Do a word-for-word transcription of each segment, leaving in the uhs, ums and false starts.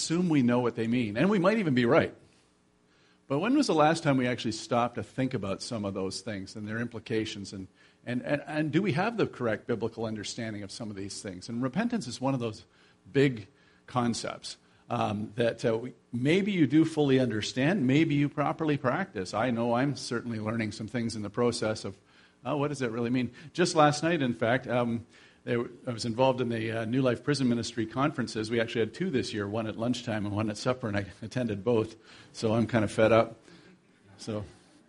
assume we know what they mean, and we might even be right. But when was the last time we actually stopped to think about some of those things and their implications, and and, and, and do we have the correct biblical understanding of some of these things? And repentance is one of those big concepts um, that uh, we, maybe you do fully understand, maybe you properly practice. I know I'm certainly learning some things in the process of, oh, what does that really mean? Just last night, in fact, um, they were, I was involved in the uh, New Life Prison Ministry conferences. We actually had two this year, one at lunchtime and one at supper, and I attended both, so I'm kind of fed up. So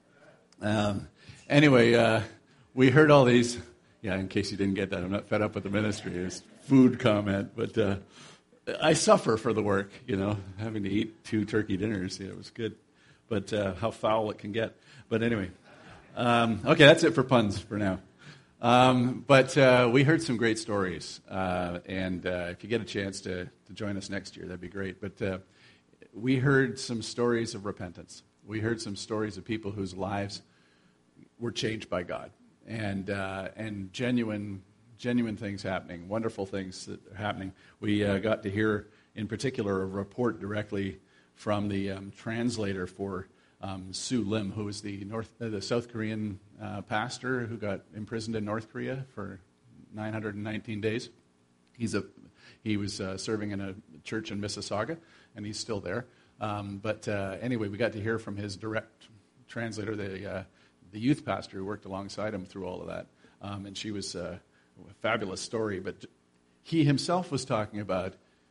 um, anyway, uh, we heard all these, yeah, in case you didn't get that, I'm not fed up with the ministry. It's food comment, but uh, I suffer for the work, you know, having to eat two turkey dinners. Yeah, it was good, but uh, how foul it can get. But anyway, um, okay, that's it for puns for now. Um, but uh, we heard some great stories, uh, and uh, if you get a chance to, to join us next year, that'd be great. But uh, we heard some stories of repentance. We heard some stories of people whose lives were changed by God, and uh, and genuine genuine things happening, wonderful things that are happening. We uh, got to hear, in particular, a report directly from the um, translator for Um, Sue Lim, who was the North, uh, the South Korean uh, pastor who got imprisoned in North Korea for nine hundred nineteen days. He's a he was uh, serving in a church in Mississauga, and he's still there. Um, but uh, anyway, we got to hear from his direct translator, the uh, the youth pastor who worked alongside him through all of that, um, and she was uh, a fabulous story. But he himself was talking about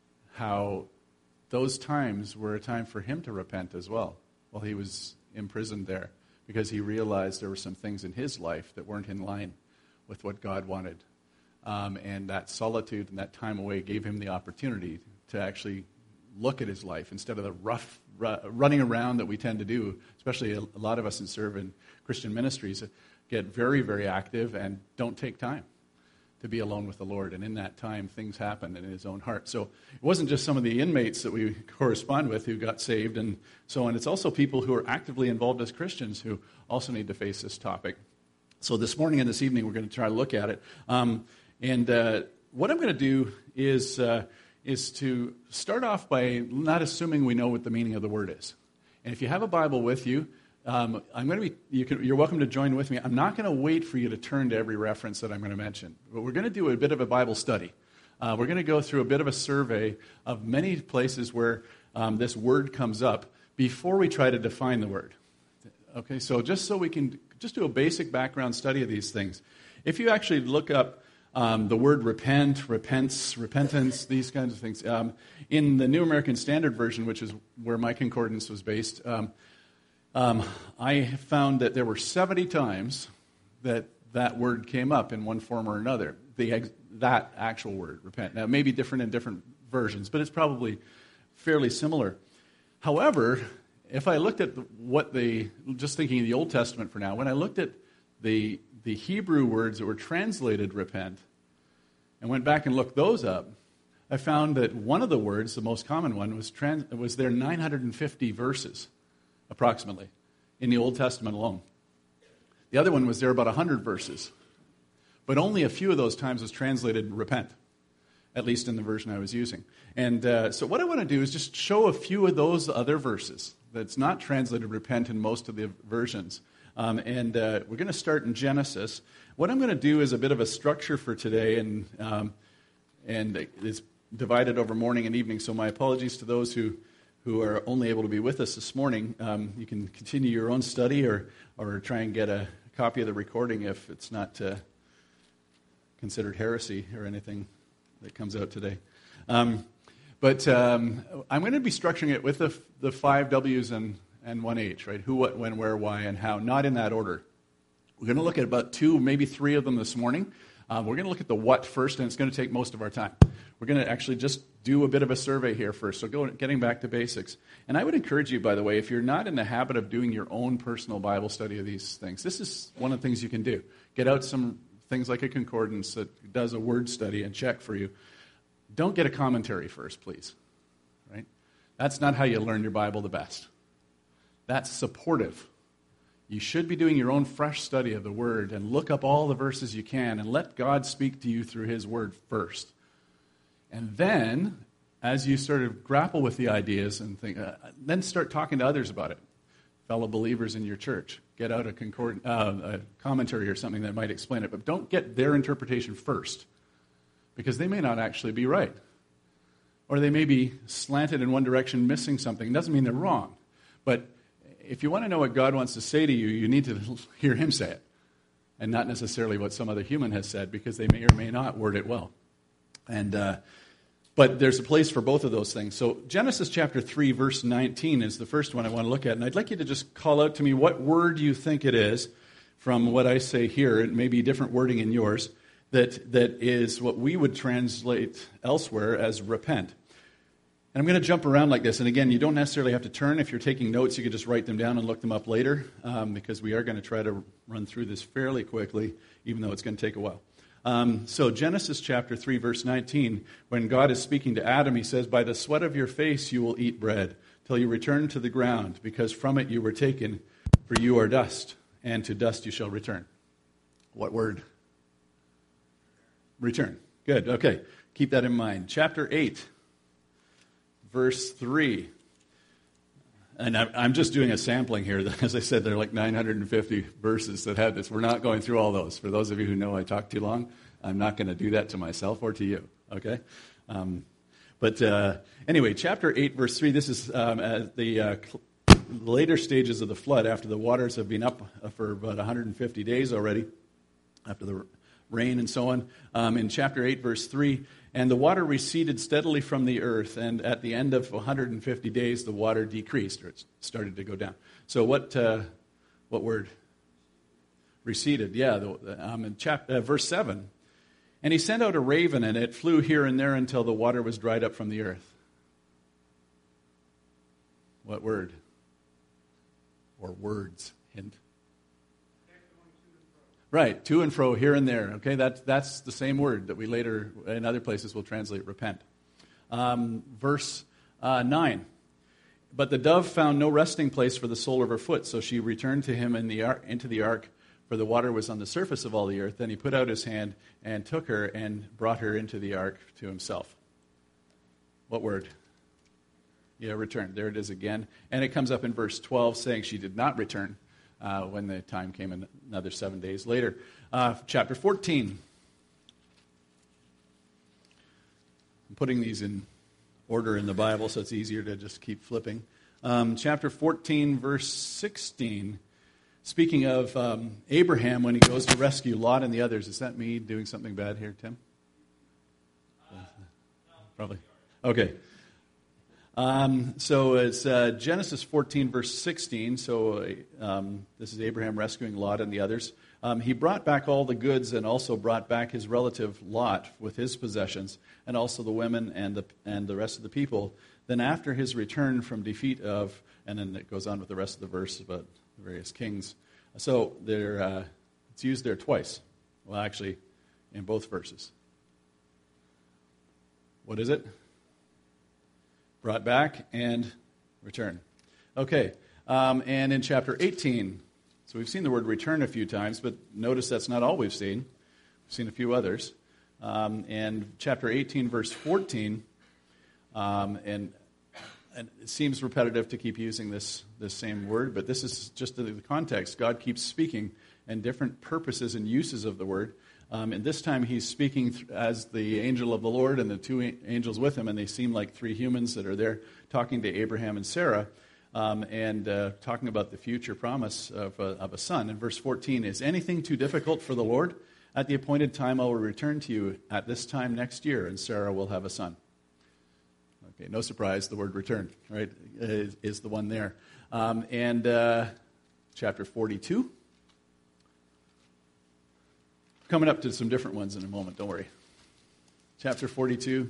how those times were a time for him to repent as well. While he was imprisoned there, because he realized there were some things in his life that weren't in line with what God wanted. Um, and that solitude and that time away gave him the opportunity to actually look at his life instead of the rough ru- running around that we tend to do, especially a, a lot of us that serve in Christian ministries, get very, very active and don't take time to be alone with the Lord. And in that time, things happened in his own heart. So it wasn't just some of the inmates that we correspond with who got saved and so on. It's also people who are actively involved as Christians who also need to face this topic. So this morning and this evening, we're going to try to look at it. Um, and uh, what I'm going to do is, uh, is to start off by not assuming we know what the meaning of the word is. And if you have a Bible with you, Um, I'm going to be. You can, you're welcome to join with me. I'm not going to wait for you to turn to every reference that I'm going to mention, but we're going to do a bit of a Bible study. Uh, we're going to go through a bit of a survey of many places where um, this word comes up before we try to define the word. Okay, so just so we can just do a basic background study of these things. If you actually look up um, the word repent, repents, repentance, these kinds of things um, in the New American Standard Version, which is where my concordance was based. Um, Um, I found that there were seventy times that that word came up in one form or another, the ex- that actual word, repent. Now, it may be different in different versions, but it's probably fairly similar. However, if I looked at the, what the, just thinking of the Old Testament for now, when I looked at the the Hebrew words that were translated repent and went back and looked those up, I found that one of the words, the most common one, was trans, was there nine hundred fifty verses. Approximately, in the Old Testament alone. The other one was there about one hundred verses. But only a few of those times was translated repent, at least in the version I was using. And uh, so what I want to do is just show a few of those other verses that's not translated repent in most of the versions. Um, and uh, we're going to start in Genesis. What I'm going to do is a bit of a structure for today, and um, and it's divided over morning and evening, so my apologies to those who who are only able to be with us this morning. Um, you can continue your own study or or try and get a copy of the recording if it's not uh, considered heresy or anything that comes out today. Um, but um, I'm going to be structuring it with the, the five W's and, and one H, right? Who, what, when, where, why, and how, not in that order. We're going to look at about two, maybe three of them this morning. Um, we're going to look at the what first, and it's going to take most of our time. We're going to actually just do a bit of a survey here first, so go, getting back to basics. And I would encourage you, by the way, if you're not in the habit of doing your own personal Bible study of these things, this is one of the things you can do. Get out some things like a concordance that does a word study and check for you. Don't get a commentary first, please. Right? That's not how you learn your Bible the best. That's supportive. You should be doing your own fresh study of the Word and look up all the verses you can and let God speak to you through His Word first. And then, as you sort of grapple with the ideas and think, uh, then start talking to others about it, fellow believers in your church. Get out a, concord, uh, a commentary or something that might explain it, but don't get their interpretation first, because they may not actually be right. Or they may be slanted in one direction, missing something. It doesn't mean they're wrong. But if you want to know what God wants to say to you, you need to hear him say it, and not necessarily what some other human has said, because they may or may not word it well. And uh, but there's a place for both of those things. So Genesis chapter three, verse nineteen is the first one I want to look at. And I'd like you to just call out to me what word you think it is from what I say here. It may be different wording in yours. That, that is what we would translate elsewhere as repent. And I'm going to jump around like this. And again, you don't necessarily have to turn. If you're taking notes, you could just write them down and look them up later, um, because we are going to try to run through this fairly quickly, even though it's going to take a while. Um, so Genesis chapter three, verse nineteen, when God is speaking to Adam, he says, "By the sweat of your face you will eat bread, till you return to the ground, because from it you were taken, for you are dust, and to dust you shall return." What word? Return. Good. Okay. Keep that in mind. Chapter eight, verse three. And I'm just doing a sampling here. As I said, there are like nine hundred fifty verses that have this. We're not going through all those. For those of you who know I talk too long, I'm not going to do that to myself or to you. Okay? Um, but uh, anyway, chapter eight, verse three, this is um, at the uh, later stages of the flood, after the waters have been up for about one hundred fifty days already, after the rain and so on. Um, in chapter eight, verse three, "And the water receded steadily from the earth, and at the end of one hundred fifty days the water decreased," or it started to go down. So what uh, what word? Receded, yeah. The, um, in chap- uh, verse seven, "And he sent out a raven, and it flew here and there until the water was dried up from the earth." What word? Or words? Hint. Right, to and fro, here and there. Okay, that's that's the same word that we later, in other places, will translate repent. Um, verse uh, nine. "But the dove found no resting place for the sole of her foot, so she returned to him in the ar- into the ark, for the water was on the surface of all the earth. Then he put out his hand and took her and brought her into the ark to himself." What word? Yeah, return. There it is again. And it comes up in verse twelve, saying she did not return. Uh, when the time came in another seven days later. Uh, chapter fourteen. I'm putting these in order in the Bible so it's easier to just keep flipping. Um, chapter fourteen, verse sixteen. Speaking of um, Abraham when he goes to rescue Lot and the others. Is that me doing something bad here, Tim? Uh, Probably. Okay. Um, so it's uh, Genesis fourteen, verse sixteen. So um, this is Abraham rescuing Lot and the others. Um, he brought back all the goods and also brought back his relative Lot with his possessions, and also the women and the and the rest of the people. Then after his return from defeat of, and then it goes on with the rest of the verse about the various kings. So there, uh, it's used there twice. Well, actually, in both verses. What is it? Brought back and return. Okay, um, and in chapter eighteen, so we've seen the word return a few times, but notice that's not all we've seen. We've seen a few others. Um, and chapter eighteen, verse fourteen, um, and, and it seems repetitive to keep using this, this same word, but this is just the context. God keeps speaking and different purposes and uses of the word. Um, and this time he's speaking th- as the angel of the Lord and the two a- angels with him, and they seem like three humans that are there talking to Abraham and Sarah, um, and uh, talking about the future promise of a, of a son. In verse fourteen, "Is anything too difficult for the Lord? At the appointed time I will return to you at this time next year, and Sarah will have a son." Okay, no surprise, the word return, right, is, is the one there. Um, and uh, chapter forty-two. Coming up to some different ones in a moment, don't worry. Chapter forty-two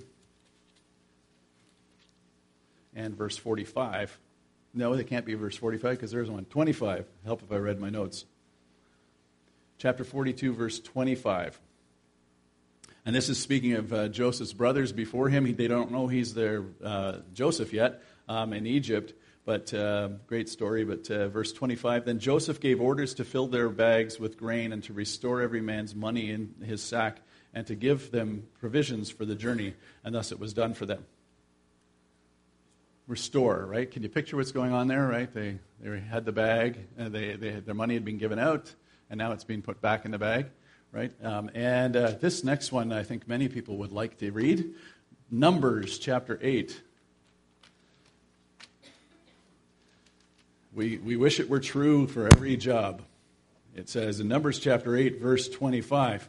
and verse forty-five. No, it can't be verse forty-five because there's one. twenty-five. Help if I read my notes. Chapter forty-two, verse twenty-five. And this is speaking of uh, Joseph's brothers before him. He, they don't know he's their uh, Joseph yet um, in Egypt. But uh, great story. But uh, verse twenty-five, "Then Joseph gave orders to fill their bags with grain and to restore every man's money in his sack and to give them provisions for the journey. And thus it was done for them." restore, right? Can you picture what's going on there, right? They they had the bag, and they, they had, their money had been given out, and now it's being put back in the bag, right? Um, and uh, this next one, I think many people would like to read. Numbers chapter eight. We we wish it were true for every job. It says in Numbers chapter eight, verse twenty-five.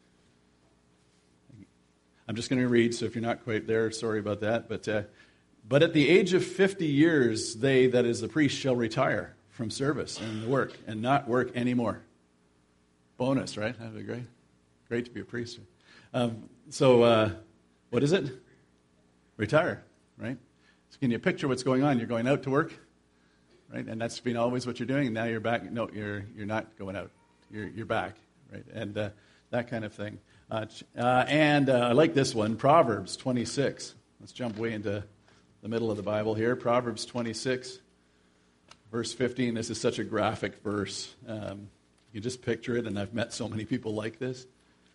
I'm just going to read, so if you're not quite there, sorry about that. But uh, but at the age of fifty years, they, that is the priest, shall retire from service and work, and not work anymore. Bonus, right? That'd be great. Great to be a priest. Um, so uh, what is it? Retire, right? So can you picture what's going on? You're going out to work, right? And that's been always what you're doing. And now you're back. No, you're you're not going out. You're you're back, right? And uh, that kind of thing. Uh, uh, and uh, I like this one, Proverbs twenty-six. Let's jump way into the middle of the Bible here. Proverbs twenty-six, verse fifteen. This is such a graphic verse. Um, you just picture it, and I've met so many people like this.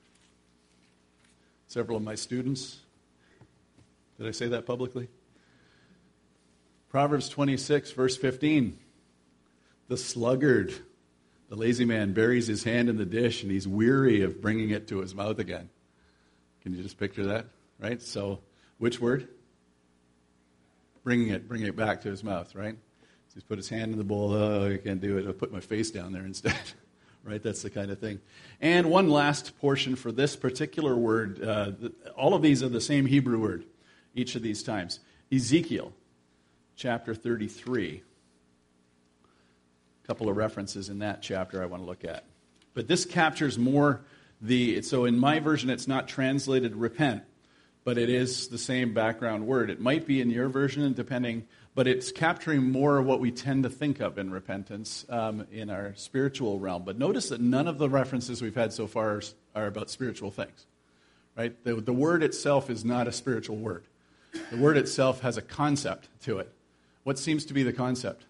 Several of my students. Did I say that publicly? Proverbs twenty-six, verse fifteen. The sluggard, the lazy man, buries his hand in the dish, and he's weary of bringing it to his mouth again. Can you just picture that? Right? So, which word? Bringing it, bringing it back to his mouth, right? So he's put his hand in the bowl. Oh, I can't do it. I'll put my face down there instead. Right? That's the kind of thing. And one last portion for this particular word. Uh, all of these are the same Hebrew word, each of these times. Ezekiel, chapter thirty-three. A couple of references in that chapter I want to look at. But this captures more the, so in my version it's not translated repent, but it is the same background word. It might be in your version, depending, but it's capturing more of what we tend to think of in repentance um, in our spiritual realm. But notice that none of the references we've had so far are, are about spiritual things. Right? The, the word itself is not a spiritual word. The word itself has a concept to it. What seems to be the concept?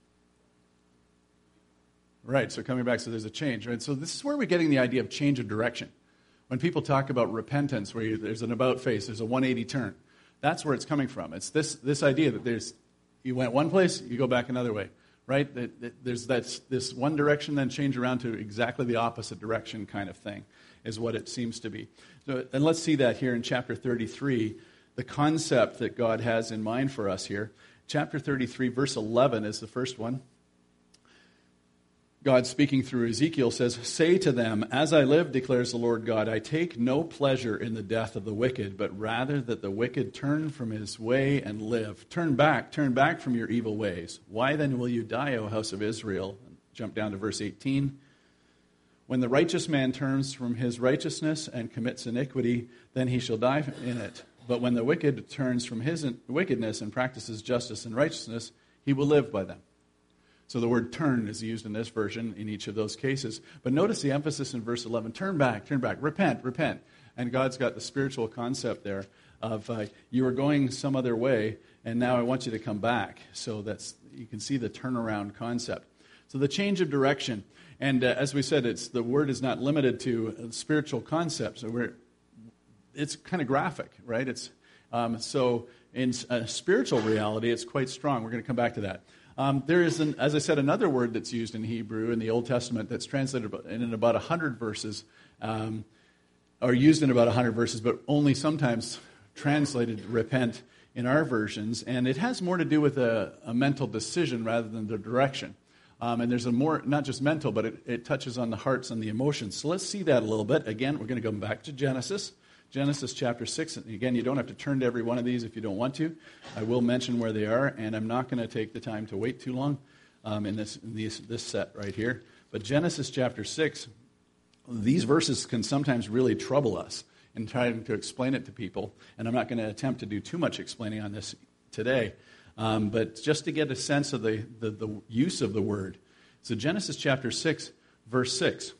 Right, so coming back, so there's a change. Right? So this is where we're getting the idea of change of direction. When people talk about repentance, where you, there's an about face, there's a one eighty turn. That's where it's coming from. It's this this idea that there's you went one place, you go back another way. Right? That, that there's that, this one direction, then change around to exactly the opposite direction kind of thing is what it seems to be. So, and let's see that here in chapter thirty-three, the concept that God has in mind for us here. Chapter thirty-three, verse eleven is the first one. God speaking through Ezekiel says, "Say to them, as I live, declares the Lord God, I take no pleasure in the death of the wicked, but rather that the wicked turn from his way and live. Turn back, turn back from your evil ways. Why then will you die, O house of Israel?" Jump down to verse eighteen. "When the righteous man turns from his righteousness and commits iniquity, then he shall die in it. But when the wicked turns from his wickedness and practices justice and righteousness, he will live by them." So the word turn is used in this version in each of those cases. But notice the emphasis in verse eleven. Turn back, turn back, repent, repent. And God's got the spiritual concept there of uh, you were going some other way, and now I want you to come back. So that's you can see the turnaround concept. So the change of direction. And uh, as we said, it's the word is not limited to uh, spiritual concepts. So we're, it's kind of graphic, right? It's um, so in uh, spiritual reality, it's quite strong. We're going to come back to that. Um, there is, an, as I said, another word that's used in Hebrew in the Old Testament that's translated in about one hundred verses, um, or used in about one hundred verses, but only sometimes translated repent in our versions. And it has more to do with a, a mental decision rather than the direction. Um, and there's a more, not just mental, but it, it touches on the hearts and the emotions. So let's see that a little bit. Again, we're going to go back to Genesis. Genesis chapter six. And again, you don't have to turn to every one of these if you don't want to. I will mention where they are, and I'm not going to take the time to wait too long um, in, this, in these, this set right here. But Genesis chapter six, these verses can sometimes really trouble us in trying to explain it to people. And I'm not going to attempt to do too much explaining on this today. Um, but just to get a sense of the, the, the use of the word. So Genesis chapter six, verse six.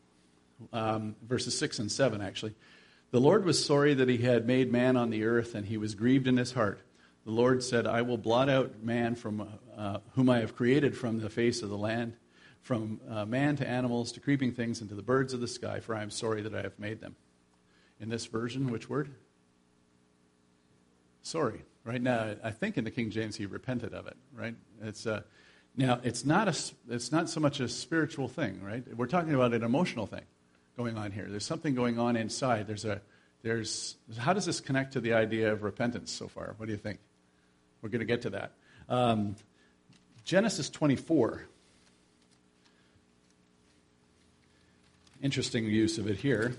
Um, verses six and seven, actually. "The Lord was sorry that he had made man on the earth, and he was grieved in his heart. The Lord said, I will blot out man from uh, whom I have created from the face of the land, from uh, man to animals to creeping things and to the birds of the sky, for I am sorry that I have made them." In this version, which word? Sorry. Right now, I think in the King James he repented of it. Right? It's uh, now it's not a it's not so much a spiritual thing. Right? We're talking about an emotional thing going on here. There's something going on inside. There's a there's how does this connect to the idea of repentance so far? What do you think? We're going to get to that. Um, Genesis twenty-four. Interesting use of it here.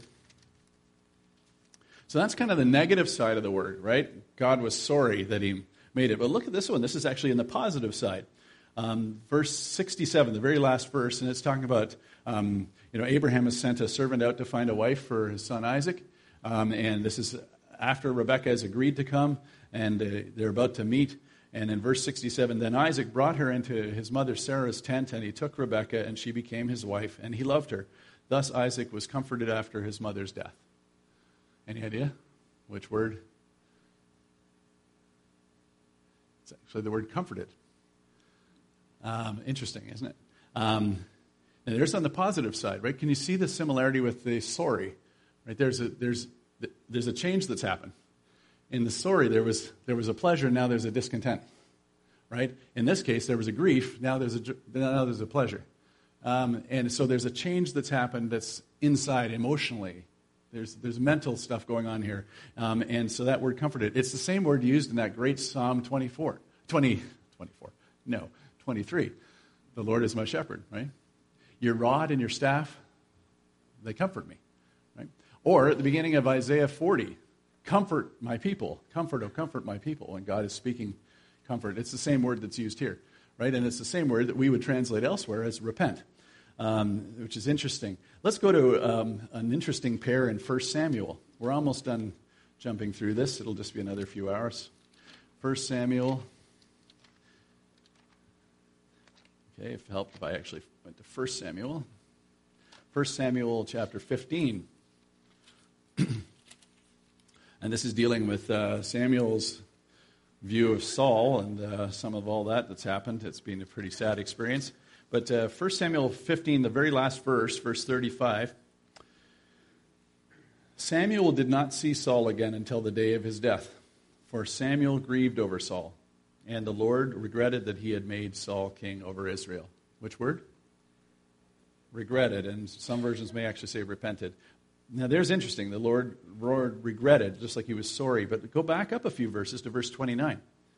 So that's kind of the negative side of the word, right? God was sorry that he made it. But look at this one. This is actually in the positive side. Um, verse sixty-seven, the very last verse, and it's talking about, um, you know, Abraham has sent a servant out to find a wife for his son Isaac. Um, and this is after Rebekah has agreed to come, and uh, they're about to meet. And in verse sixty-seven, then Isaac brought her into his mother Sarah's tent, and he took Rebekah, and she became his wife, and he loved her. Thus Isaac was comforted after his mother's death. Any idea which word? It's actually the word comforted. Um, interesting, isn't it? Um, and there's on the positive side, right? Can you see the similarity with the sorry? Right? There's a there's there's a change that's happened. In the sorry, there was there was a pleasure. Now there's a discontent. Right? In this case, there was a grief. Now there's a now there's a pleasure. Um, and so there's a change that's happened that's inside emotionally. There's there's mental stuff going on here. Um, and so that word comforted, it's the same word used in that great Psalm twenty-four. twenty, twenty-four. No, twenty-three. The Lord is my shepherd, right? Your rod and your staff, they comfort me, right? Or at the beginning of Isaiah forty, comfort my people. Comfort, oh, comfort my people. When God is speaking comfort, it's the same word that's used here, right? And it's the same word that we would translate elsewhere as repent. Um, which is interesting. Let's go to um, an interesting pair in First Samuel. We're almost done jumping through this. It'll just be another few hours. First Samuel. Okay, if helped if I actually went to First Samuel. First Samuel chapter fifteen. And this is dealing with uh, Samuel's view of Saul and uh, some of all that that's happened. It's been a pretty sad experience. But uh, First Samuel fifteen, the very last verse, verse thirty-five, Samuel did not see Saul again until the day of his death, for Samuel grieved over Saul, and the Lord regretted that he had made Saul king over Israel. Which word? Regretted, and some versions may actually say repented. Now there's interesting. The Lord, Lord regretted, just like he was sorry. But go back up a few verses to verse twenty-nine.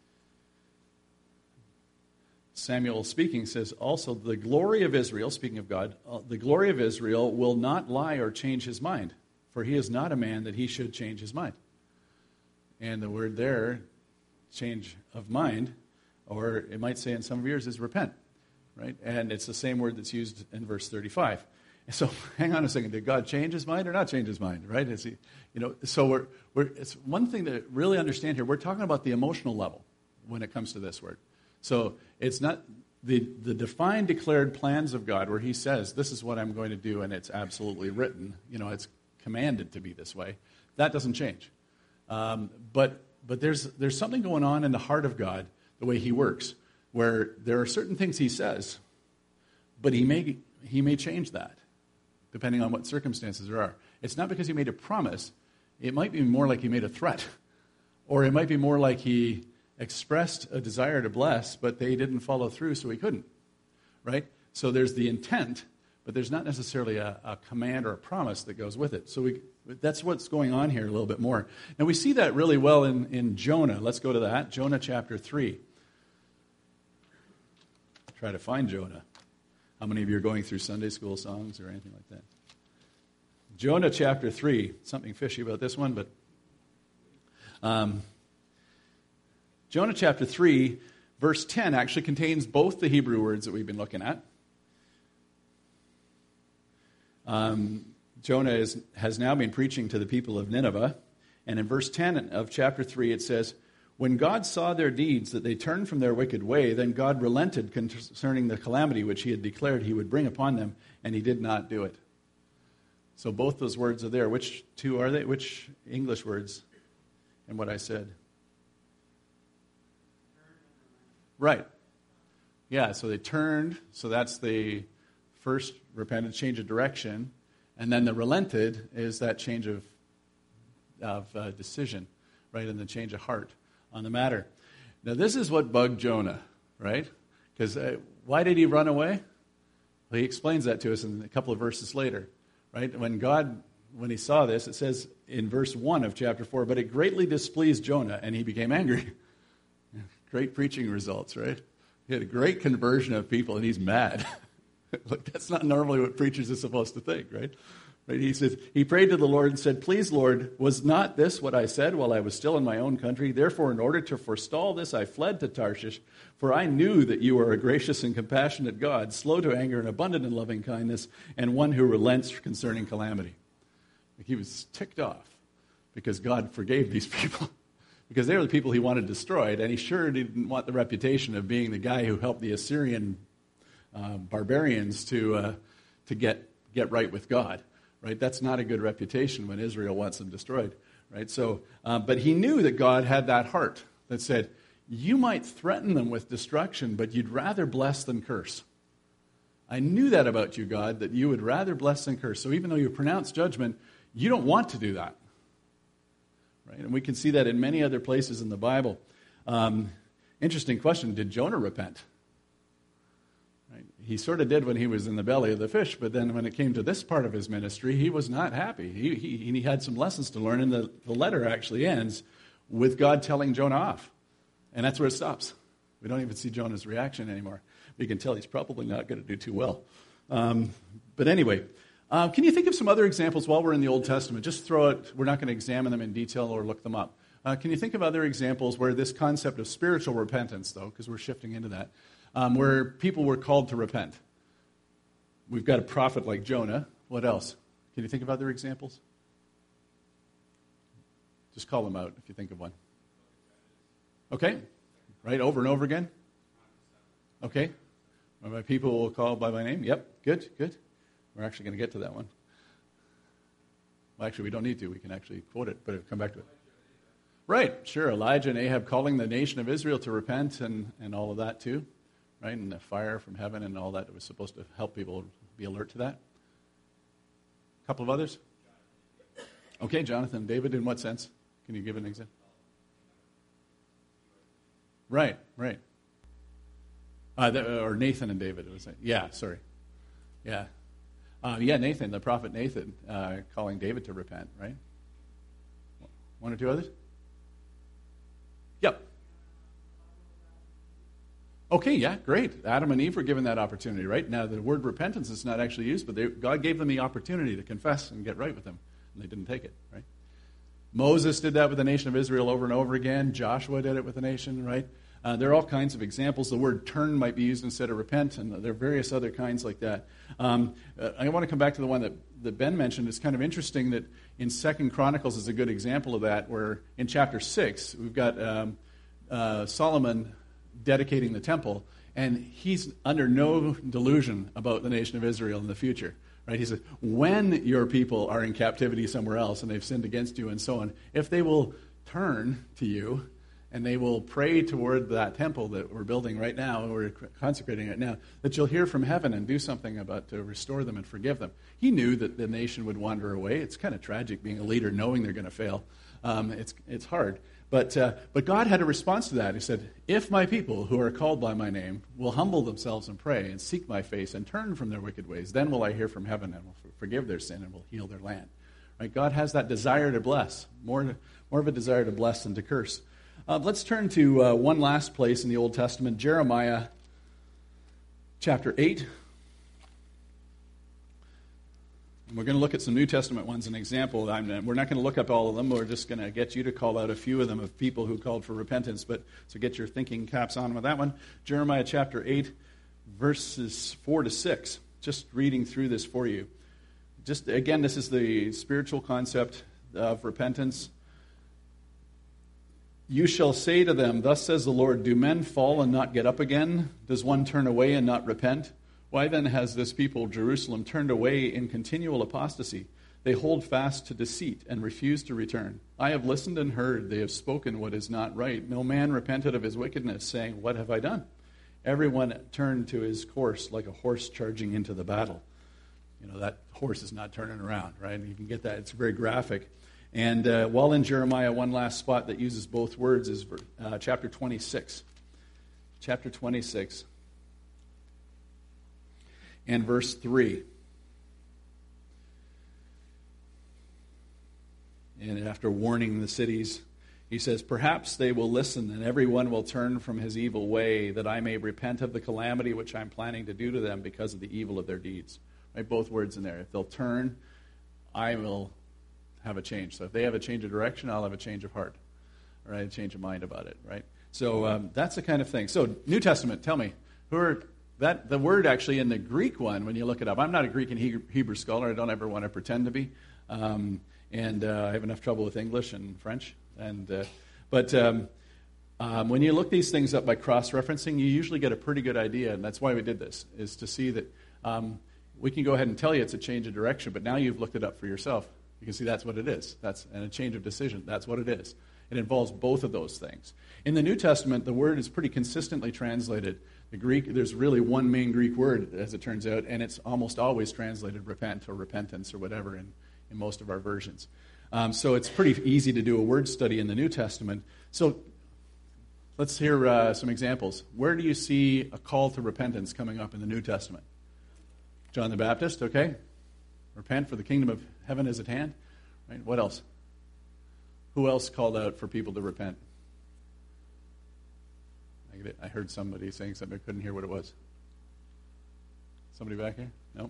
Samuel speaking says, also, the glory of Israel, speaking of God, uh, the glory of Israel will not lie or change his mind, for he is not a man that he should change his mind. And the word there, change of mind, or it might say in some of yours, is repent, right? And it's the same word that's used in verse thirty-five. So hang on a second, did God change his mind or not change his mind, right? Is he, you know, so we're, we're, it's one thing to really understand here, we're talking about the emotional level when it comes to this word. So it's not the, the defined, declared plans of God where he says, this is what I'm going to do, and it's absolutely written. You know, it's commanded to be this way. That doesn't change. Um, but but there's there's something going on in the heart of God, the way he works, where there are certain things he says, but he may he may change that, depending on what circumstances there are. It's not because he made a promise. It might be more like he made a threat. Or it might be more like he expressed a desire to bless, but they didn't follow through, so he couldn't, right? So there's the intent, but there's not necessarily a, a command or a promise that goes with it. So we, that's what's going on here a little bit more. And we see that really well in, in Jonah. Let's go to that. Jonah chapter three. Try to find Jonah. How many of you are going through Sunday school songs or anything like that? Jonah chapter three. Something fishy about this one, but... Um, Jonah chapter three, verse ten, actually contains both the Hebrew words that we've been looking at. Um, Jonah is, has now been preaching to the people of Nineveh. And in verse ten of chapter three, it says, when God saw their deeds, that they turned from their wicked way, then God relented concerning the calamity which he had declared he would bring upon them, and he did not do it. So both those words are there. Which two are they? Which English words in what I said? Right. Yeah, so they turned, so that's the first repentance, change of direction, and then the relented is that change of of uh, decision, right, and the change of heart. on the matter. Now, this is what bugged Jonah, right? Because uh, why did he run away? Well, he explains that to us in a couple of verses later, right? When God, when he saw this, it says in verse one of chapter four, but it greatly displeased Jonah, and he became angry. Great preaching results, right? He had a great conversion of people, and he's mad. Like, that's not normally what preachers are supposed to think, right? Right? He says, he prayed to the Lord and said, please, Lord, was not this what I said while I was still in my own country? Therefore, in order to forestall this, I fled to Tarshish, for I knew that you are a gracious and compassionate God, slow to anger and abundant in loving kindness, and one who relents concerning calamity. Like, he was ticked off because God forgave these people, because they were the people he wanted destroyed, and he sure didn't want the reputation of being the guy who helped the Assyrian uh, barbarians to uh, to get get right with God. Right? That's not a good reputation when Israel wants them destroyed. Right? So, uh, but he knew that God had that heart that said, you might threaten them with destruction, but you'd rather bless than curse. I knew that about you, God, that you would rather bless than curse. So even though you pronounce judgment, you don't want to do that. Right? And we can see that in many other places in the Bible. Um, interesting question, did Jonah repent? Right? He sort of did when he was in the belly of the fish, but then when it came to this part of his ministry, he was not happy. He, he, he had some lessons to learn, and the, the letter actually ends with God telling Jonah off. And that's where it stops. We don't even see Jonah's reaction anymore. We can tell he's probably not going to do too well. Um, but anyway, uh, can you think of some other examples while we're in the Old Testament? Just throw it. We're not going to examine them in detail or look them up. Uh, can you think of other examples where this concept of spiritual repentance, though, because we're shifting into that, um, where people were called to repent? We've got a prophet like Jonah. What else? Can you think of other examples? Just call them out if you think of one. Okay. Right, over and over again? Okay. My people will call by my name? Yep, good, good. We're actually going to get to that one. Well, actually, we don't need to. We can actually quote it, but come back to it. Right, sure. Elijah and Ahab calling the nation of Israel to repent and, and all of that too. Right, and the fire from heaven and all that. It was supposed to help people be alert to that. A couple of others? Okay, Jonathan and David, in what sense? Can you give an example? Right, right. Uh, the, or Nathan and David. It was, yeah, sorry. Yeah. Uh, yeah, Nathan, the prophet Nathan, uh, calling David to repent, right? One or two others? Yep. Okay, yeah, great. Adam and Eve were given that opportunity, right? Now, the word repentance is not actually used, but they, God gave them the opportunity to confess and get right with him, and they didn't take it, right? Moses did that with the nation of Israel over and over again. Joshua did it with the nation, right? Uh, there are all kinds of examples. The word turn might be used instead of repent, and there are various other kinds like that. Um, uh, I want to come back to the one that, that Ben mentioned. It's kind of interesting that in Second Chronicles is a good example of that, where in chapter six, we've got um, uh, Solomon dedicating the temple, and he's under no delusion about the nation of Israel in the future. Right? He says, when your people are in captivity somewhere else and they've sinned against you and so on, if they will turn to you and they will pray toward that temple that we're building right now, we're consecrating it now, that you'll hear from heaven and do something about to restore them and forgive them. He knew that the nation would wander away. It's kind of tragic being a leader knowing they're going to fail. Um, it's it's hard. But uh, but God had a response to that. He said, if my people who are called by my name will humble themselves and pray and seek my face and turn from their wicked ways, then will I hear from heaven and will forgive their sin and will heal their land. Right? God has that desire to bless, more, more of a desire to bless than to curse. Uh, let's turn to uh, one last place in the Old Testament, Jeremiah chapter eight. And we're going to look at some New Testament ones, an example. I'm, we're not going to look up all of them. We're just going to get you to call out a few of them of people who called for repentance. But so get your thinking caps on with that one. Jeremiah chapter eight, verses four to six. Just reading through this for you. Just again, this is the spiritual concept of repentance. You shall say to them, thus says the Lord, do men fall and not get up again? Does one turn away and not repent? Why then has this people, Jerusalem, turned away in continual apostasy? They hold fast to deceit and refuse to return. I have listened and heard. They have spoken what is not right. No man repented of his wickedness, saying, what have I done? Everyone turned to his course like a horse charging into the battle. You know, that horse is not turning around, right? And you can get that. It's very graphic. And uh, while in Jeremiah, one last spot that uses both words is uh, chapter twenty-six. Chapter twenty-six and verse three. And after warning the cities, he says, "Perhaps they will listen, and everyone will turn from his evil way, that I may repent of the calamity which I'm planning to do to them because of the evil of their deeds." Right, both words in there. If they'll turn, I will have a change. So if they have a change of direction, I'll have a change of heart, right? A change of mind about it, right? So um, that's the kind of thing. So New Testament, tell me, who are that? The word actually in the Greek one, when you look it up, I'm not a Greek and Hebrew scholar. I don't ever want to pretend to be, um, and uh, I have enough trouble with English and French. And uh, but um, um, when you look these things up by cross-referencing, you usually get a pretty good idea, and that's why we did this, is to see that um, we can go ahead and tell you it's a change of direction, but now you've looked it up for yourself. You can see that's what it is. That's and a change of decision. That's what it is. It involves both of those things. In the New Testament, the word is pretty consistently translated. The Greek, there's really one main Greek word, as it turns out, and it's almost always translated repent or repentance or whatever in, in most of our versions. Um, so it's pretty easy to do a word study in the New Testament. So let's hear uh, some examples. Where do you see a call to repentance coming up in the New Testament? John the Baptist, okay. Repent, for the kingdom of heaven is at hand. Right? What else? Who else called out for people to repent? I heard somebody saying something. I couldn't hear what it was. Somebody back here? No?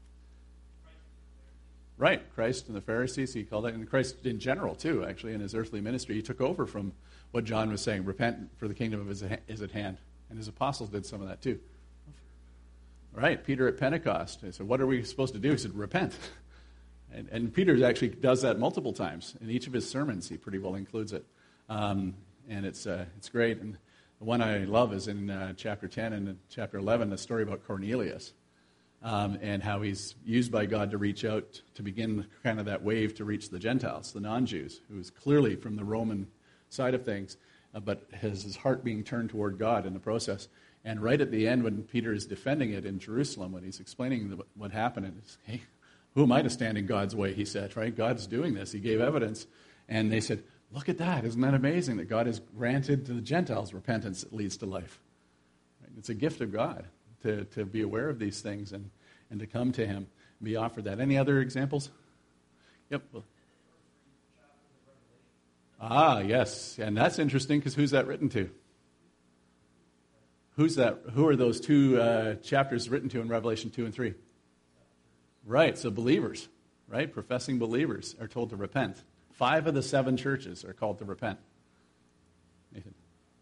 Right, Christ and the Pharisees, he called it, and Christ in general, too, actually, in his earthly ministry. He took over from what John was saying, repent, for the kingdom of his is at hand. And his apostles did some of that, too. Right, Peter at Pentecost. He said, what are we supposed to do? He said, repent. And, and Peter actually does that multiple times. In each of his sermons, he pretty well includes it. Um, and it's uh, it's great. And the one I love is in uh, chapter ten and chapter eleven, the story about Cornelius. Um, and how he's used by God to reach out, to begin kind of that wave to reach the Gentiles, the non-Jews, who's clearly from the Roman side of things, uh, but has his heart being turned toward God in the process. And right at the end, when Peter is defending it in Jerusalem, when he's explaining the, what happened, and it's, hey, who am I to stand in God's way, he said, right? God's doing this. He gave evidence. And they said, look at that. Isn't that amazing that God has granted to the Gentiles repentance that leads to life? Right? It's a gift of God to, to be aware of these things and, and to come to him and be offered that. Any other examples? Yep. Well, ah, yes. And that's interesting because who's that written to? Who's that? Who are those two uh, chapters written to in Revelation two and three? Right, so believers, right? Professing believers are told to repent. Five of the seven churches are called to repent. Nathan.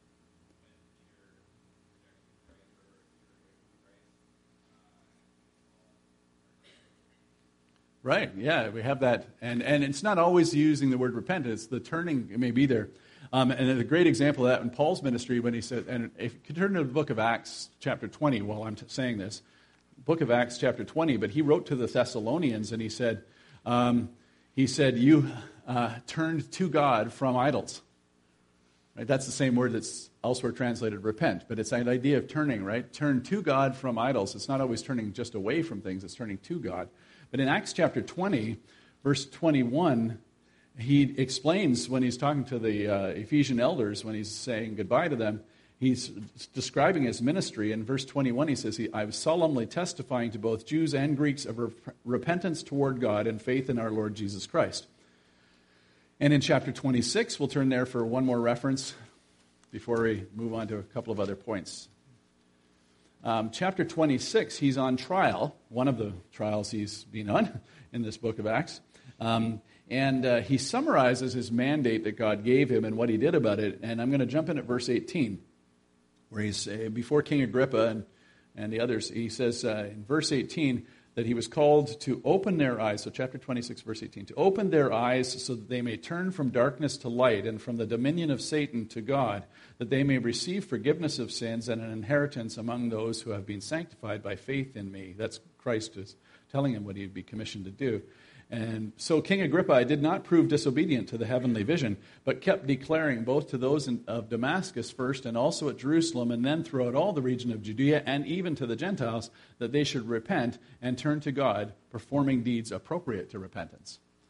Right, yeah, we have that. And, and it's not always using the word repent. It's the turning, it may be there. Um, and a great example of that in Paul's ministry when he said, and if you could turn to the book of Acts chapter twenty while I'm t- saying this, book of Acts chapter twenty, but he wrote to the Thessalonians and he said, um, he said, you uh, turned to God from idols. Right? That's the same word that's elsewhere translated repent, but it's that idea of turning, right? Turn to God from idols. It's not always turning just away from things, it's turning to God. But in Acts chapter twenty, verse twenty-one, he explains when he's talking to the uh, Ephesian elders, when he's saying goodbye to them, he's describing his ministry. In verse twenty-one, he says, I was solemnly testifying to both Jews and Greeks of rep- repentance toward God and faith in our Lord Jesus Christ. And in chapter twenty-six, we'll turn there for one more reference before we move on to a couple of other points. Um, chapter twenty-six, he's on trial, one of the trials he's been on in this book of Acts. Um, and uh, he summarizes his mandate that God gave him and what he did about it. And I'm going to jump in at verse eighteen, where he's uh, before King Agrippa and, and the others. He says uh, in verse eighteen that he was called to open their eyes. So chapter twenty-six, verse eighteen, to open their eyes so that they may turn from darkness to light and from the dominion of Satan to God, that they may receive forgiveness of sins and an inheritance among those who have been sanctified by faith in me. That's Christ is telling him what he'd be commissioned to do. And so King Agrippa did not prove disobedient to the heavenly vision, but kept declaring both to those in, of Damascus first and also at Jerusalem and then throughout all the region of Judea and even to the Gentiles that they should repent and turn to God, performing deeds appropriate to repentance.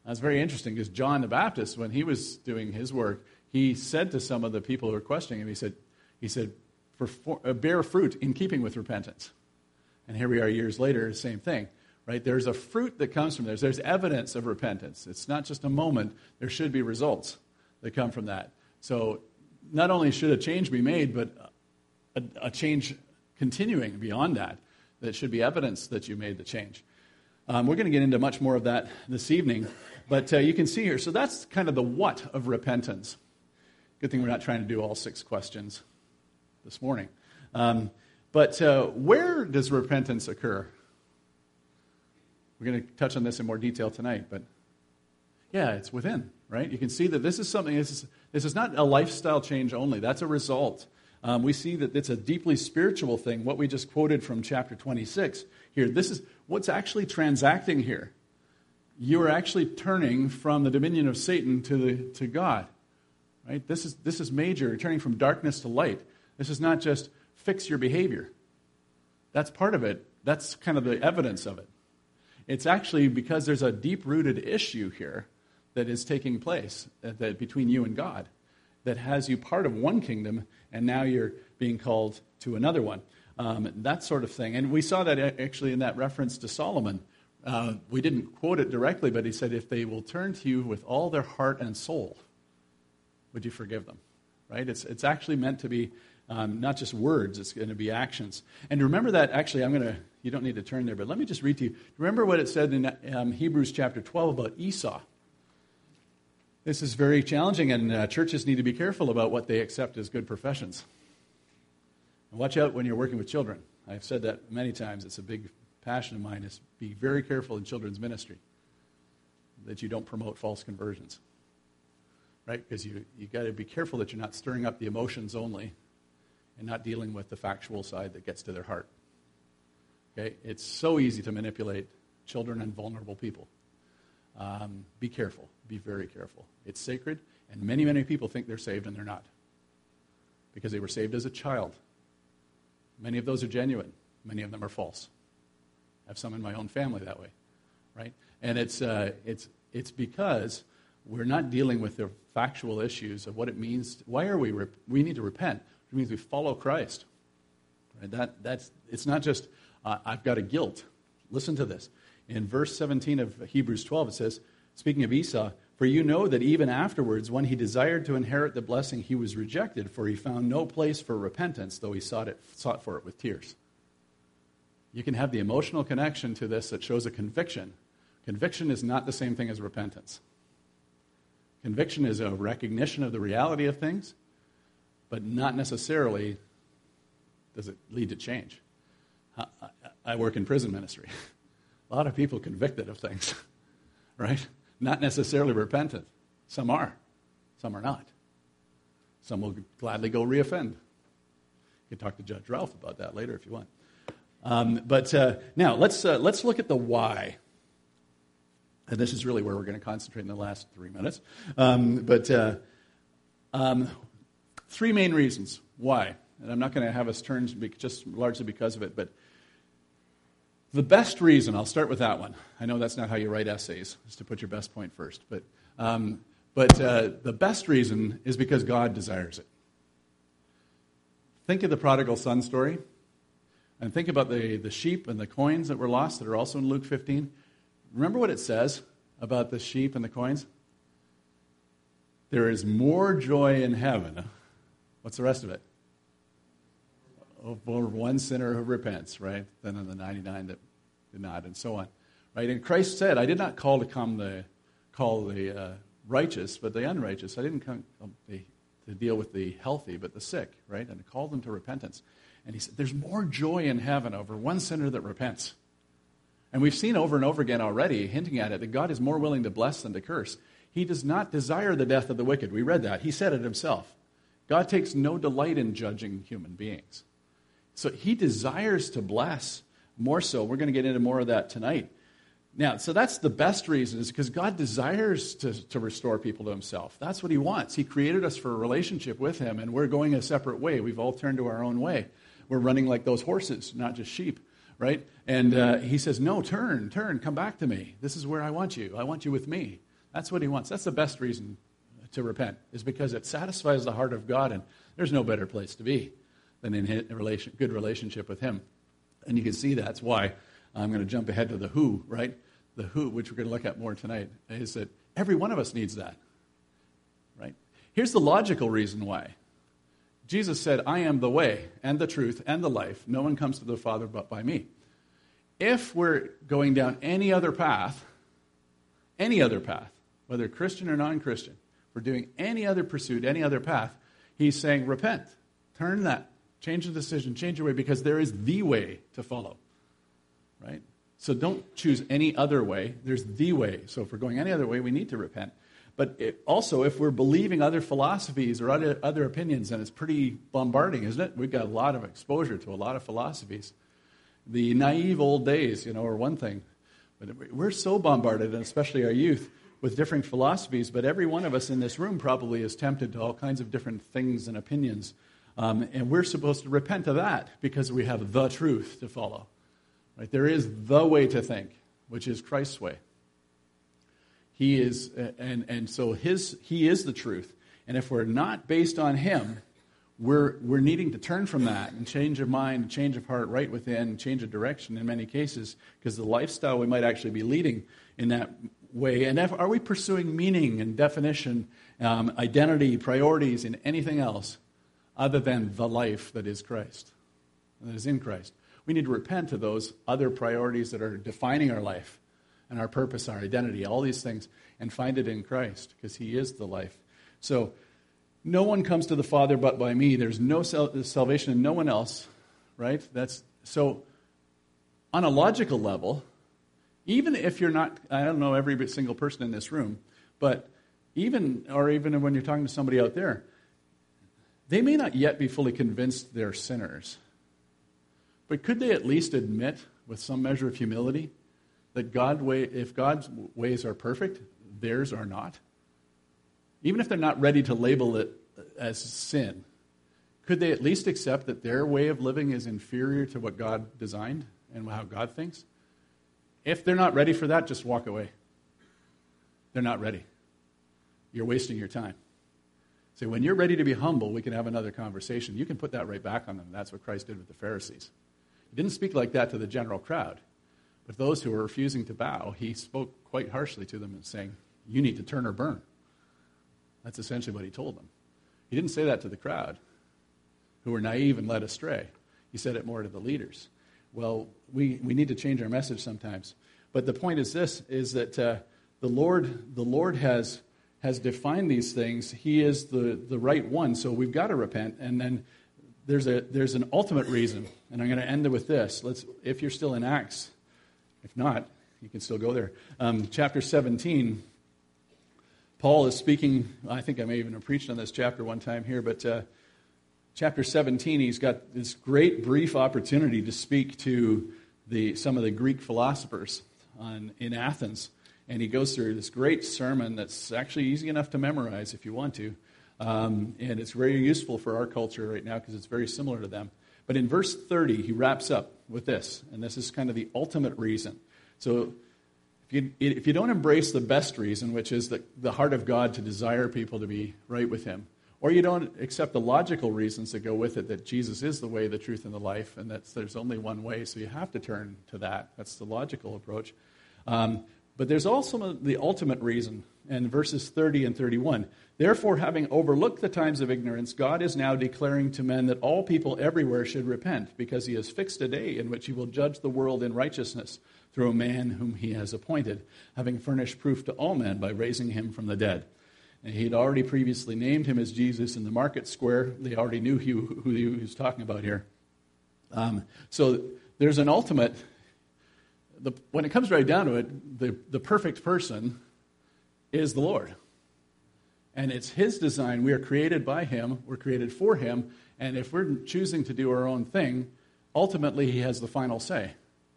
That's very interesting because John the Baptist, when he was doing his work, he said to some of the people who were questioning him, he said, he said, for, for uh, bear fruit in keeping with repentance. And here we are years later, same thing, right? There's a fruit that comes from this. There's evidence of repentance. It's not just a moment. There should be results that come from that. So not only should a change be made, but a, a change continuing beyond that, that should be evidence that you made the change. Um, we're going to get into much more of that this evening, but uh, you can see here, so that's kind of the what of repentance. Good thing we're not trying to do all six questions this morning. Um, but uh, where does repentance occur? We're going to touch on this in more detail tonight, but yeah, it's within, right? You can see that this is something, this is, this is not a lifestyle change only. That's a result. Um, we see that it's a deeply spiritual thing. What we just quoted from chapter twenty-six here, this is what's actually transacting here. You are actually turning from the dominion of Satan to the to God, right? This is this is major. You're turning from darkness to light. This is not just fix your behavior. That's part of it. That's kind of the evidence of it. It's actually because there's a deep-rooted issue here that is taking place that, that between you and God that has you part of one kingdom, and now you're being called to another one. Um, that sort of thing. And we saw that actually in that reference to Solomon. Uh, we didn't quote it directly, but he said, if they will turn to you with all their heart and soul, would you forgive them? Right? It's it's actually meant to be um, not just words, it's going to be actions. And remember that, actually, I'm going to, you don't need to turn there, but let me just read to you. Remember what it said in um, Hebrews chapter twelve about Esau. This is very challenging, and uh, churches need to be careful about what they accept as good professions. And watch out when you're working with children. I've said that many times. It's a big passion of mine, is be very careful in children's ministry that you don't promote false conversions. Right? Because you you got to be careful that you're not stirring up the emotions only and not dealing with the factual side that gets to their heart. Okay? It's so easy to manipulate children and vulnerable people. Um, be careful. Be very careful. It's sacred, and many, many people think they're saved, and they're not. Because they were saved as a child. Many of those are genuine. Many of them are false. I have some in my own family that way, right? And it's uh, it's it's because we're not dealing with the factual issues of what it means. Why are we? Rep- we need to repent. It means we follow Christ. Right? That that's it's not just uh, I've got a guilt. Listen to this. In verse seventeen of Hebrews twelve, it says, speaking of Esau, for you know that even afterwards, when he desired to inherit the blessing, he was rejected, for he found no place for repentance, though he sought it sought for it with tears. You can have the emotional connection to this that shows a conviction. Conviction is not the same thing as repentance. Conviction is a recognition of the reality of things, but not necessarily does it lead to change. I work in prison ministry. A lot of people convicted of things, right? Not necessarily repentant. Some are. Some are not. Some will gladly go reoffend. You can talk to Judge Ralph about that later if you want. Um, but uh, now, let's uh, let's look at the why. And this is really where we're going to concentrate in the last three minutes. Um, but uh, um, three main reasons why. And I'm not going to have us turn just largely because of it, but the best reason, I'll start with that one. I know that's not how you write essays, is to put your best point first. But um, but uh, the best reason is because God desires it. Think of the prodigal son story. And think about the, the sheep and the coins that were lost that are also in Luke fifteen. Remember what it says about the sheep and the coins? There is more joy in heaven. What's the rest of it? Over one sinner who repents, right? Than in the ninety-nine that did not, and so on. Right? And Christ said, I did not call to come the call the uh, righteous, but the unrighteous. I didn't come to, to deal with the healthy, but the sick, right? And to call them to repentance. And he said, there's more joy in heaven over one sinner that repents. And we've seen over and over again already, hinting at it, that God is more willing to bless than to curse. He does not desire the death of the wicked. We read that. He said it himself. God takes no delight in judging human beings. So he desires to bless more so. We're going to get into more of that tonight. Now, so that's the best reason, is because God desires to, to restore people to himself. That's what he wants. He created us for a relationship with him, and we're going a separate way. We've all turned to our own way. We're running like those horses, not just sheep, right? And uh, he says, no, turn, turn, come back to me. This is where I want you. I want you with me. That's what he wants. That's the best reason to repent, is because it satisfies the heart of God, and there's no better place to be than in a relation, good relationship with him. And you can see that's why I'm going to jump ahead to the who, right? The who, which we're going to look at more tonight, is that every one of us needs that, right? Here's the logical reason why. Jesus said, I am the way and the truth and the life. No one comes to the Father but by me. If we're going down any other path, any other path, whether Christian or non-Christian, we're doing any other pursuit, any other path, he's saying, repent. Turn that. Change the decision. Change your way, because there is the way to follow, right? So don't choose any other way. There's the way. So if we're going any other way, we need to repent. But it, also, if we're believing other philosophies or other, other opinions, and it's pretty bombarding, isn't it? We've got a lot of exposure to a lot of philosophies. The naive old days, you know, are one thing. But we're so bombarded, and especially our youth, with different philosophies. But every one of us in this room probably is tempted to all kinds of different things and opinions. Um, and we're supposed to repent of that because we have the truth to follow. Right? There is the way to think, which is Christ's way. He is, and, and so his he is the truth. And if we're not based on him, we're we're needing to turn from that and change of mind, change of heart right within, change of direction in many cases, because the lifestyle we might actually be leading in that way. And if, are we pursuing meaning and definition, um, identity, priorities, and anything else other than the life that is Christ, that is in Christ? We need to repent of those other priorities that are defining our life and our purpose, our identity, all these things, and find it in Christ, because he is the life. So no one comes to the Father but by me. There's no sal- salvation in no one else, right? That's so on a logical level, even if you're not, I don't know every single person in this room, but even, or even when you're talking to somebody out there, they may not yet be fully convinced they're sinners. But could they at least admit, with some measure of humility, that God way, if God's ways are perfect, theirs are not? Even if they're not ready to label it as sin, could they at least accept that their way of living is inferior to what God designed and how God thinks? If they're not ready for that, just walk away. They're not ready. You're wasting your time. So when you're ready to be humble, we can have another conversation. You can put that right back on them. That's what Christ did with the Pharisees. He didn't speak like that to the general crowd. But those who were refusing to bow, he spoke quite harshly to them and saying, you need to turn or burn. That's essentially what he told them. He didn't say that to the crowd, who were naive and led astray. He said it more to the leaders. Well, we, we need to change our message sometimes. But the point is this, is that uh, the Lord the Lord has has defined these things. He is the, the right one, so we've got to repent. And then there's a there's an ultimate reason, and I'm going to end it with this. Let's, if you're still in Acts, if not, you can still go there. Um, chapter seventeen, Paul is speaking. I think I may even have preached on this chapter one time here, but uh, chapter seventeen, he's got this great brief opportunity to speak to the some of the Greek philosophers on, in Athens. And he goes through this great sermon that's actually easy enough to memorize if you want to. Um, and it's very useful for our culture right now because it's very similar to them. But in verse thirty, he wraps up with this, and this is kind of the ultimate reason. So if you, if you don't embrace the best reason, which is the, the heart of God to desire people to be right with him, or you don't accept the logical reasons that go with it, that Jesus is the way, the truth, and the life, and that there's only one way, so you have to turn to that. That's the logical approach. Um, but there's also the ultimate reason, in verses thirty and thirty-one. Therefore, having overlooked the times of ignorance, God is now declaring to men that all people everywhere should repent, because he has fixed a day in which he will judge the world in righteousness through a man whom he has appointed, having furnished proof to all men by raising him from the dead. And he had already previously named him as Jesus in the market square. They already knew he, who he was talking about here. Um, so there's an ultimate, the, when it comes right down to it, the, the perfect person is the Lord. And it's his design. We are created by him. We're created for him. And if we're choosing to do our own thing, ultimately he has the final say.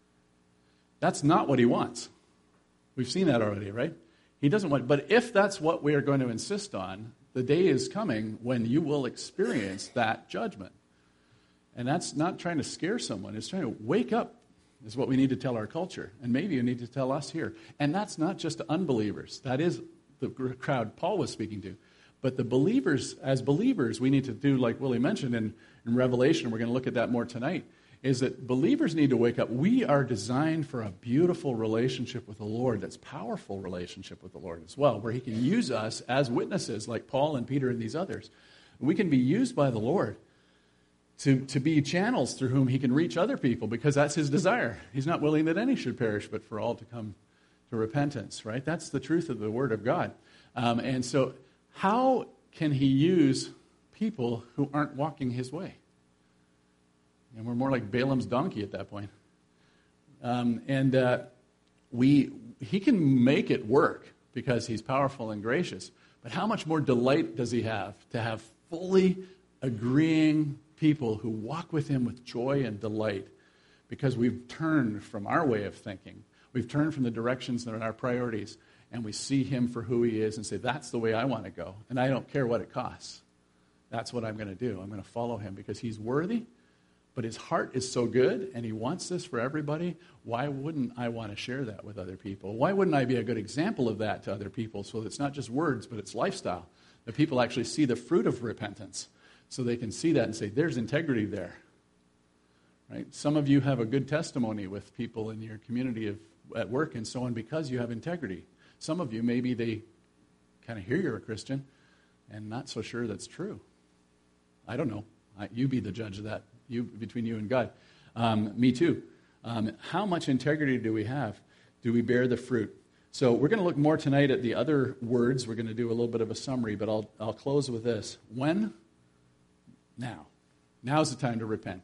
That's not what he wants. We've seen that already, right? He doesn't want, but if that's what we are going to insist on, the day is coming when you will experience that judgment. And that's not trying to scare someone. It's trying to wake up, is what we need to tell our culture. And maybe you need to tell us here. And that's not just to unbelievers. That is the crowd Paul was speaking to. But the believers, as believers, we need to do like Willie mentioned in, in Revelation, we're going to look at that more tonight, is that believers need to wake up. We are designed for a beautiful relationship with the Lord, that's powerful relationship with the Lord as well, where he can use us as witnesses like Paul and Peter and these others. We can be used by the Lord to, to be channels through whom he can reach other people, because that's his desire. He's not willing that any should perish, but for all to come to repentance, right? That's the truth of the Word of God. Um, and so how can he use people who aren't walking his way? And we're more like Balaam's donkey at that point. Um, and uh, we he can make it work because he's powerful and gracious. But how much more delight does he have to have fully agreeing people who walk with him with joy and delight, because we've turned from our way of thinking. We've turned from the directions that are our priorities, and we see him for who he is and say, that's the way I want to go, and I don't care what it costs. That's what I'm going to do. I'm going to follow him because he's worthy, but his heart is so good, and he wants this for everybody. Why wouldn't I want to share that with other people? Why wouldn't I be a good example of that to other people, so that it's not just words, but it's lifestyle, that people actually see the fruit of repentance, so they can see that and say, there's integrity there. Right? Some of you have a good testimony with people in your community of, at work and so on because you have integrity. Some of you, maybe they kind of hear you're a Christian and not so sure that's true. I don't know. I, you be the judge of that, you between you and God. Um, me too. Um, how much integrity do we have? Do we bear the fruit? So we're going to look more tonight at the other words. We're going to do a little bit of a summary, but I'll I'll close with this. When? Now. Now's the time to repent.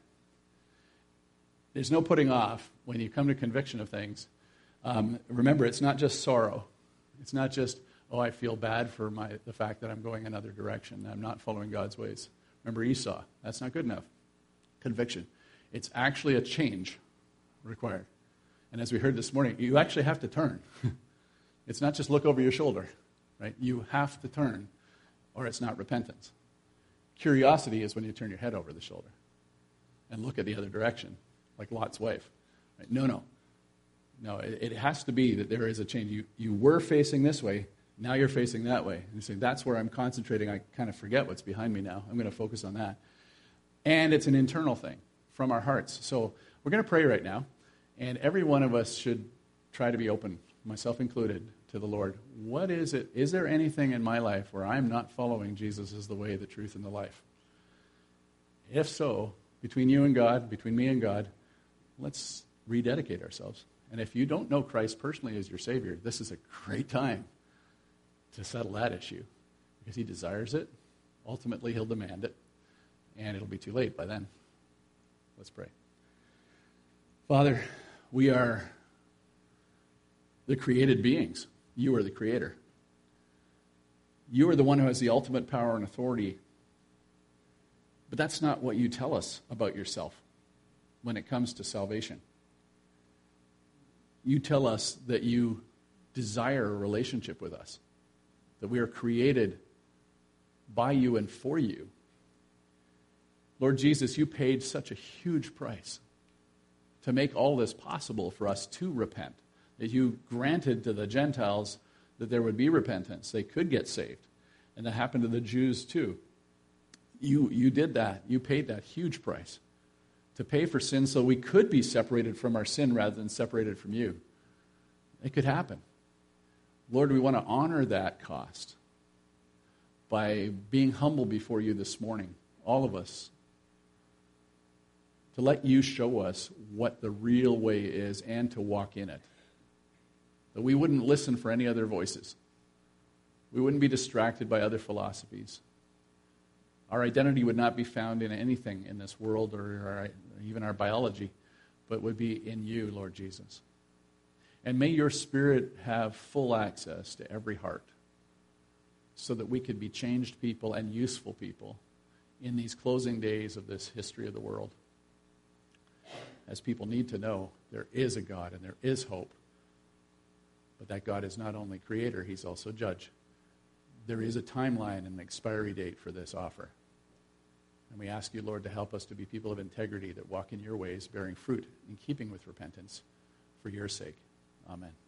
There's no putting off when you come to conviction of things. Um, remember, it's not just sorrow. It's not just, oh, I feel bad for my the fact that I'm going another direction. I'm not following God's ways. Remember Esau. That's not good enough. Conviction. It's actually a change required. And as we heard this morning, you actually have to turn. It's not just look over your shoulder, right? You have to turn, or it's not repentance. Curiosity is when you turn your head over the shoulder and look at the other direction, like Lot's wife. Right? No, no. No, it, it has to be that there is a change. You you were facing this way, now you're facing that way. And you say, that's where I'm concentrating. I kind of forget what's behind me now. I'm going to focus on that. And it's an internal thing from our hearts. So we're going to pray right now, and every one of us should try to be open, myself included, to the Lord. What is it? Is there anything in my life where I'm not following Jesus as the way, the truth, and the life? If so, between you and God, between me and God, let's rededicate ourselves. And if you don't know Christ personally as your Savior, this is a great time to settle that issue, because he desires it. Ultimately, he'll demand it, and it'll be too late by then. Let's pray. Father, we are the created beings. You are the creator. You are the one who has the ultimate power and authority. But that's not what you tell us about yourself when it comes to salvation. You tell us that you desire a relationship with us, that we are created by you and for you. Lord Jesus, you paid such a huge price to make all this possible for us to repent, that you granted to the Gentiles that there would be repentance. They could get saved. And that happened to the Jews too. You, you did that. You paid that huge price to pay for sin so we could be separated from our sin rather than separated from you. It could happen. Lord, we want to honor that cost by being humble before you this morning, all of us, to let you show us what the real way is and to walk in it. That we wouldn't listen for any other voices. We wouldn't be distracted by other philosophies. Our identity would not be found in anything in this world or our, even our biology, but would be in you, Lord Jesus. And may your Spirit have full access to every heart so that we could be changed people and useful people in these closing days of this history of the world. As people need to know there is a God and there is hope, but that God is not only creator, he's also judge. There is a timeline and an expiry date for this offer. And we ask you, Lord, to help us to be people of integrity that walk in your ways, bearing fruit in keeping with repentance for your sake. Amen.